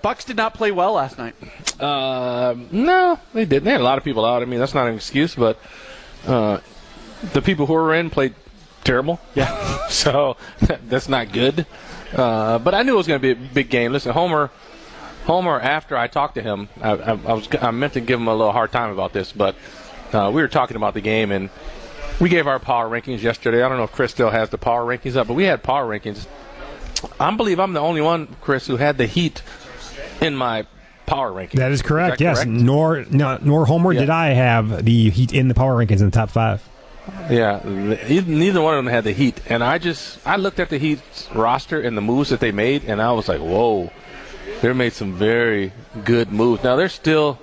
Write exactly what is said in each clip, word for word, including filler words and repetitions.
Bucks did not play well last night. Uh, no, they didn't. They had a lot of people out. I mean, that's not an excuse, but uh, the people who were in played terrible. Yeah. So that's not good. Uh, but I knew it was going to be a big game. Listen, Homer, Homer. After I talked to him, I, I, I was I meant to give him a little hard time about this, but uh, we were talking about the game, and we gave our power rankings yesterday. I don't know if Chris still has the power rankings up, but we had power rankings. I believe I'm the only one, Chris, who had the Heat in my power rankings. That is correct. Is that yes, correct? nor no, nor Homer Yeah. did I have the Heat in the power rankings in the top five. Yeah, neither one of them had the Heat, and I just I looked at the Heat's roster and the moves that they made, and I was like, whoa, they made some very good moves. Now they're still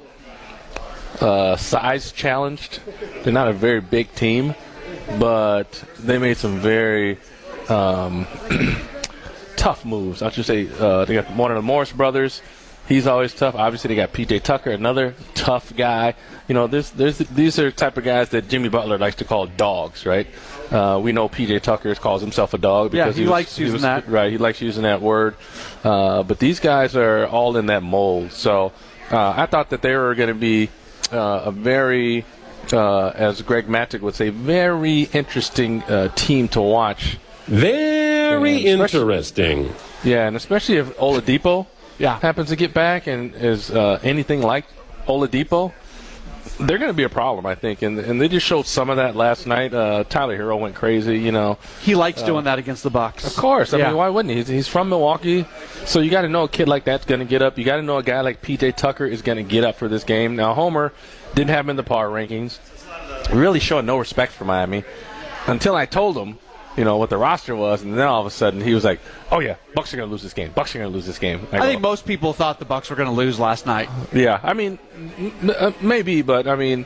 uh, size challenged. They're not a very big team, but they made some very um, tough moves. I should say uh, they got one of the Morris brothers. He's always tough. Obviously, they got P J Tucker, another tough guy. You know, there's, there's, these are the type of guys that Jimmy Butler likes to call dogs, right? Uh, we know P J Tucker calls himself a dog because yeah, he, he was, likes using he was, that. Right, he likes using that word. Uh, but these guys are all in that mold. So uh, I thought that they were going to be uh, a very, uh, as Greg Matic would say, very interesting uh, team to watch. Very interesting. Yeah, and especially if Oladipo Yeah. happens to get back and is uh, anything like Oladipo, they're going to be a problem, I think. And and they just showed some of that last night. Uh, Tyler Hero went crazy, you know. He likes doing that against the Bucks. Of course. I Yeah. mean, why wouldn't he? He's, he's from Milwaukee, so you got to know a kid like that's going to get up. You got to know a guy like P J Tucker is going to get up for this game. Now, Homer didn't have him in the power rankings. Really showing no respect for Miami until I told him, you know, what the roster was, and then all of a sudden he was like, oh, yeah, Bucks are going to lose this game. Bucks are going to lose this game. I, I go, think most people thought the Bucks were going to lose last night. Yeah, I mean, m- uh, maybe, but, I mean,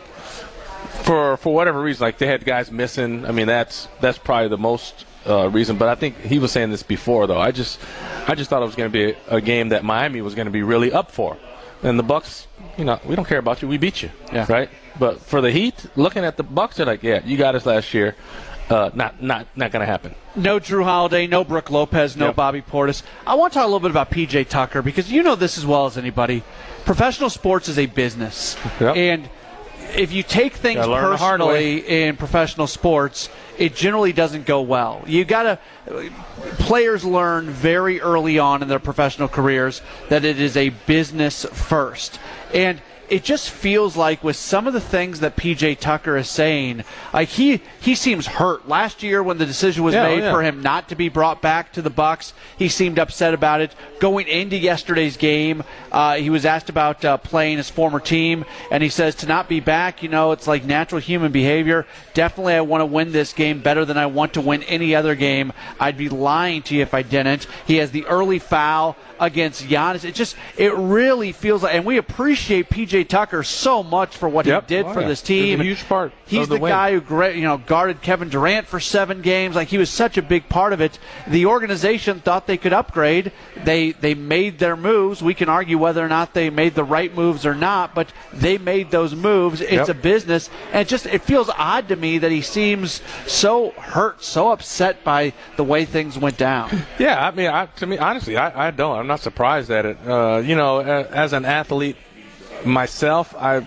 for for whatever reason, like they had guys missing. I mean, that's that's probably the most uh, reason. But I think he was saying this before, though. I just I just thought it was going to be a, a game that Miami was going to be really up for. And the Bucks, you know, we don't care about you. We beat you, Yeah. right? But for the Heat, looking at the Bucks, they're like, yeah, you got us last year. Uh, not not not going to happen. No Drew Holiday, no Brook Lopez, no Yep. Bobby Portis. I want to talk a little bit about P J Tucker because you know this as well as anybody. Professional sports is a business. Yep. And if you take things Gotta learn the hard way. personally in professional sports, it generally doesn't go well. You got to players learn very early on in their professional careers that it is a business first. And it just feels like with some of the things that P J Tucker is saying, like he he seems hurt. Last year when the decision was Yeah, made oh, yeah. for him not to be brought back to the Bucks, he seemed upset about it. Going into yesterday's game, uh, he was asked about uh, playing his former team, and he says to not be back, you know, it's like natural human behavior. Definitely I want to win this game better than I want to win any other game. I'd be lying to you if I didn't. He has the early foul against Giannis. It just, it really feels like, and we appreciate P J Tucker so much for what Yep. he did Oh, for yeah. this team. He's a huge part He's of the the, win. guy who gra- you know guarded Kevin Durant for seven games. Like he was such a big part of it. The organization thought they could upgrade. They they made their moves. We can argue whether or not they made the right moves or not, but they made those moves. It's Yep. a business, and it just it feels odd to me that he seems so hurt, so upset by the way things went down. Yeah, I mean, I, to me, honestly, I, I don't. I'm not surprised at it. Uh, you know, a- as an athlete myself, I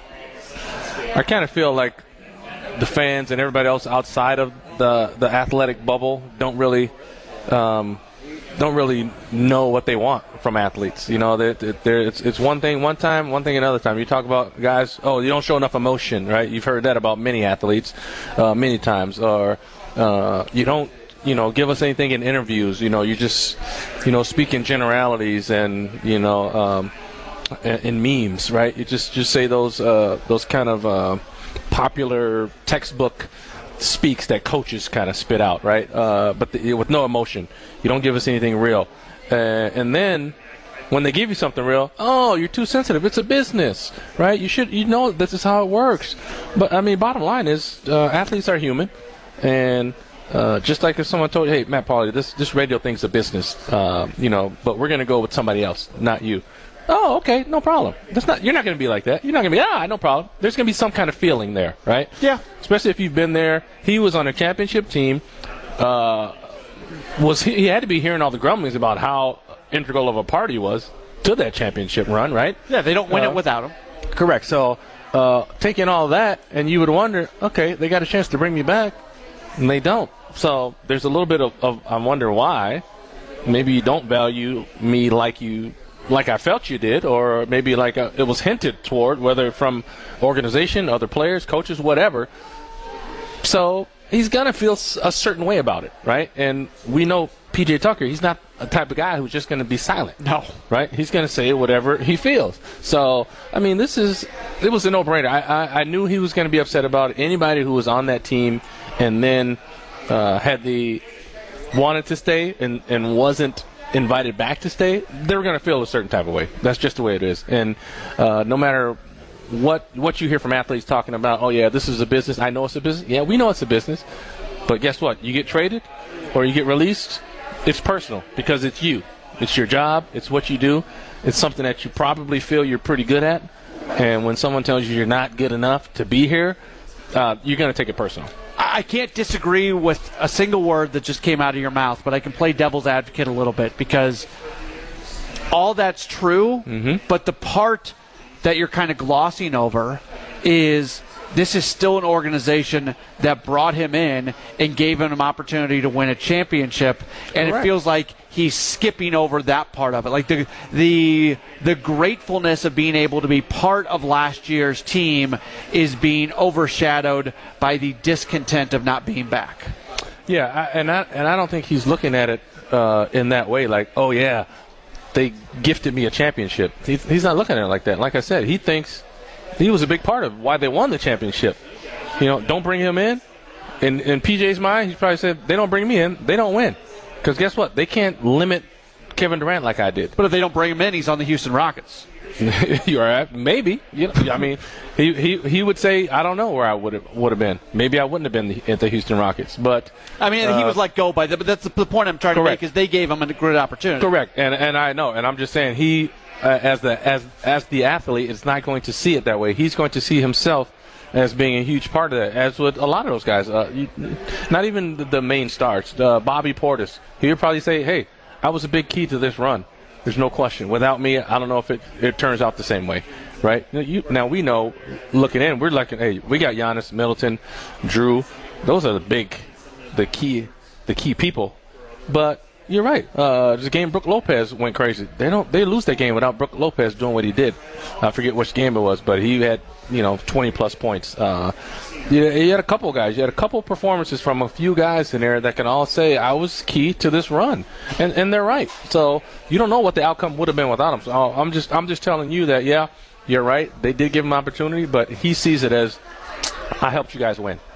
I kind of feel like the fans and everybody else outside of the the athletic bubble don't really um, don't really know what they want from athletes. You know, they're, they're, it's it's one thing one time, one thing another time. You talk about guys, oh, you don't show enough emotion, right? You've heard that about many athletes uh, many times, or uh, you don't. You know, give us anything in interviews. You know, you just, you know, speak in generalities and you know, um, in, in memes, right? You just just say those uh, those kind of uh, popular textbook speaks that coaches kind of spit out, right? Uh, but the, with no emotion. You don't give us anything real, uh, and then when they give you something real, oh, you're too sensitive. It's a business, right? You should, you know, this is how it works. But I mean, bottom line is, uh, athletes are human, and Uh, just like if someone told you, hey, Matt Pauley, this this radio thing's a business, uh, you know, but we're going to go with somebody else, not you. Oh, okay, no problem. That's not. You're not going to be like that. You're not going to be, ah, no problem. There's going to be some kind of feeling there, right? Yeah. Especially if you've been there. He was on a championship team. Uh, was he, he had to be hearing all the grumblings about how integral of a part he was. to that championship run, right? Yeah, they don't win Uh, it without him. Correct. So uh, taking all that, and you would wonder, okay, they got a chance to bring me back, and they don't. So there's a little bit of, of I wonder why. Maybe you don't value me like you, like I felt you did, or maybe like a, it was hinted toward, whether from organization, other players, coaches, whatever. So he's gonna feel a certain way about it, right? And we know P J Tucker, he's not a type of guy who's just going to be silent. No. Right? He's going to say whatever he feels. So, I mean, this is, it was a no-brainer. I, I, I knew he was going to be upset about it. Anybody who was on that team and then uh, had the, wanted to stay and, and wasn't invited back to stay, they were going to feel a certain type of way. That's just the way it is. And uh, no matter what what you hear from athletes talking about, oh, yeah, this is a business. I know it's a business. Yeah, we know it's a business. But guess what? You get traded or you get released, it's personal because it's you. It's your job. It's what you do. It's something that you probably feel you're pretty good at. And when someone tells you you're not good enough to be here, uh, you're going to take it personal. I can't disagree with a single word that just came out of your mouth, but I can play devil's advocate a little bit because all that's true, mm-hmm. but the part that you're kind of glossing over is this is still an organization that brought him in and gave him an opportunity to win a championship, and Correct. It feels like he's skipping over that part of it. Like the the the gratefulness of being able to be part of last year's team is being overshadowed by the discontent of not being back. Yeah, I, and I and I don't think he's looking at it uh, in that way. Like, oh yeah, they gifted me a championship. He, he's not looking at it like that. Like I said, he thinks he was a big part of why they won the championship. You know, don't bring him in. In in P J's mind, he probably said, they don't bring me in, they don't win. Because guess what? They can't limit Kevin Durant like I did. But if they don't bring him in, he's on the Houston Rockets. You're right. Maybe. You know, I mean, he, he he would say, I don't know where I would have would have been. Maybe I wouldn't have been at the Houston Rockets. But I mean, uh, he was let go by them. But that's the, the point I'm trying correct. to make is they gave him a good opportunity. Correct. And and I know. And I'm just saying he, uh, as the as as the athlete, is not going to see it that way. He's going to see himself as being a huge part of that, as with a lot of those guys. Uh, you, not even the, the main stars. Uh, Bobby Portis. He would probably say, hey, I was a big key to this run. There's no question. Without me, I don't know if it, it turns out the same way, right? Now, you, now we know, looking in, we're looking, hey, we got Giannis, Middleton, Drew. Those are the big, the key, the key people. But you're right. Uh, the game Brook Lopez went crazy. They don't, they lose that game without Brook Lopez doing what he did. I forget which game it was, but he had, you know, twenty plus points. Uh, you, you had a couple guys. You had a couple performances from a few guys in there that can all say, I was key to this run. And and they're right. So you don't know what the outcome would have been without him. So I'm just I'm just telling you that, yeah, you're right. They did give him opportunity, but he sees it as, I helped you guys win.